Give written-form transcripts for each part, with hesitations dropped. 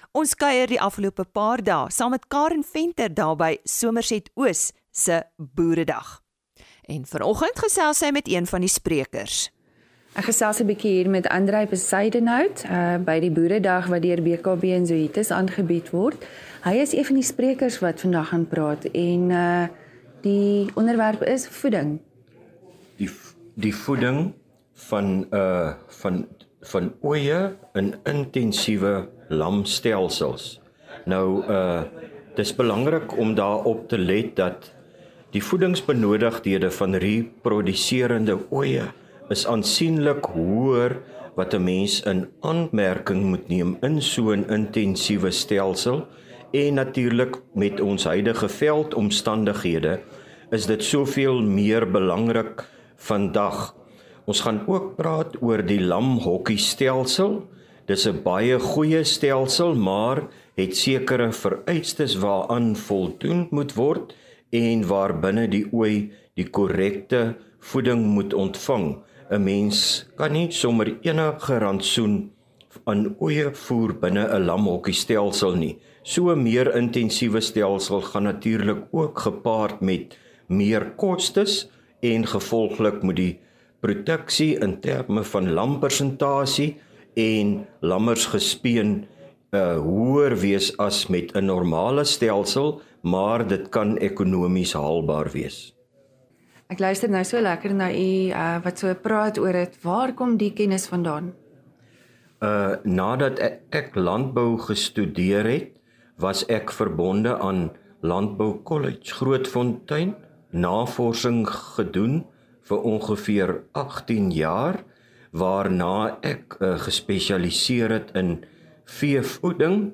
Ons kuier die afgelope paar dae saam met Karen Venter daar by Somerset Oos se Boeredag. En vanoggend gesels sy met een van die sprekers. Ek gesels 'n bietjie hier met Andrei Bezuidenhout by die Boeredag wat deur BKB en Zoetis aangebied word. Hy is een van die sprekers wat vandag gaan praat en die onderwerp is voeding. Die voeding van ooe in intensiewe lamstelsels. Nou dis belangrik om daarop te let dat die voedingsbenodigdhede van reproduserende ooe is aansienlik hoër wat 'n mens in aanmerking moet neem in so 'n intensiewe stelsel en natuurlik met ons huidige veldomstandighede is dit soveel meer belangrik vandag. Ons gaan ook praat oor die lamhokkiestelsel. Dis 'n baie goeie stelsel, maar het sekere vereistes waaraan voldoen moet word en waarbinne die ooi die korrekte voeding moet ontvang. 'n Mens kan nie sommer enige rantsoen aan ooe voer binne 'n lamhokkiestelsel nie. So 'n meer intensiewe stelsel gaan natuurlik ook gepaard met meer kostes en gevolglik moet die produksie in terme van lampersentasie en lammersgespeen hoër wees as met 'n normale stelsel, maar dit kan ekonomies haalbaar wees. Ek luister nou so lekker na u wat so praat oor dit. Waar kom die kennis vandaan? Nadat ek landbou gestudeer het, was ek verbonde aan Landbou College Grootfontein, navorsing gedoen vir ongeveer 18 jaar, waarna ek gespesialiseer het in veevoeding,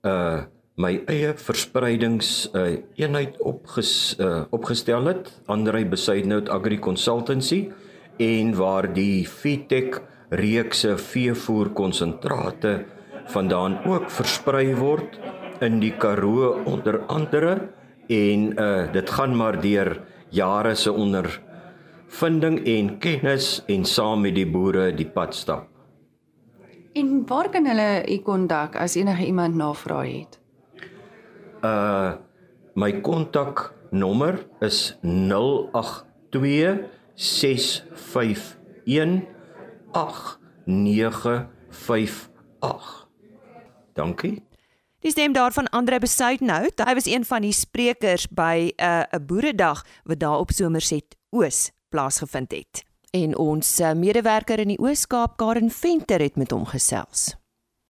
my eie verspreidingseenheid opgestel het, Andrei Bezuidenhout Agri Consultancy, en waar die Feedtech reekse veevoerkonsentrate vandaan ook versprei word in die Karoo onder andere, en dit gaan maar deur jare se ondervinding en kennis en saam met die boere die pad stap. En waar kan hulle u kontak as enige iemand navraag het? My kontaknommer is 082 651 8958. Dankie. Die stem daarvan Andrei Bezuidenhout. Hy was een van die sprekers by 'n boeredag wat daar op Somerset Oos plaasgevind het. En ons medewerker in die Oos-Kaap, Karen Venter, het met hom gesels.